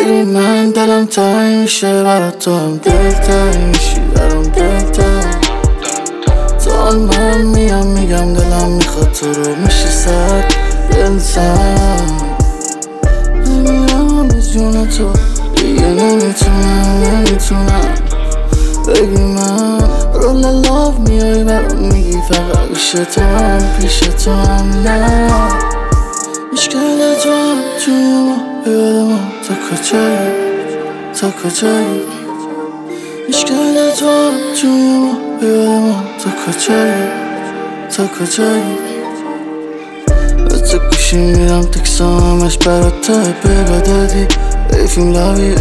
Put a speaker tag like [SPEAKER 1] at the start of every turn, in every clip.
[SPEAKER 1] بگی من دلم تایی میشه برا تو هم دلتایی میشی برام دلتایی تا من میگم دلم میخواد تو رو میشه صد دلتایی نمیرم به جون تو دیگه نمیتونم بگی من رول لاف میای برام میگی فقط پیش تو هم نه مشکل تو هم توی ما بیاد ما تا کجایی مشکل تو هم توی ما بیاد ما تا کجایی به تو گوشی میرم تکسام همش برات تایپه دادی بیفیم لابی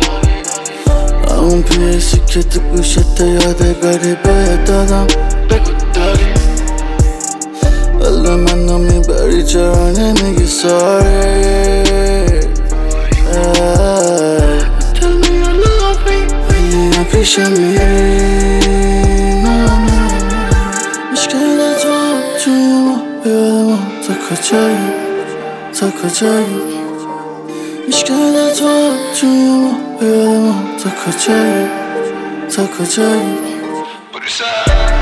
[SPEAKER 1] همون پیسی که تو گوشت یادگاری باید دادم بگو داری ولی منو میبری چرا نمیگی ساری Tell me you love me ولی پیشم میری مشکل تو هم توی ما بیاد ما تا کجایی مشکل تو هم توی ما بیاد ما تا کجایی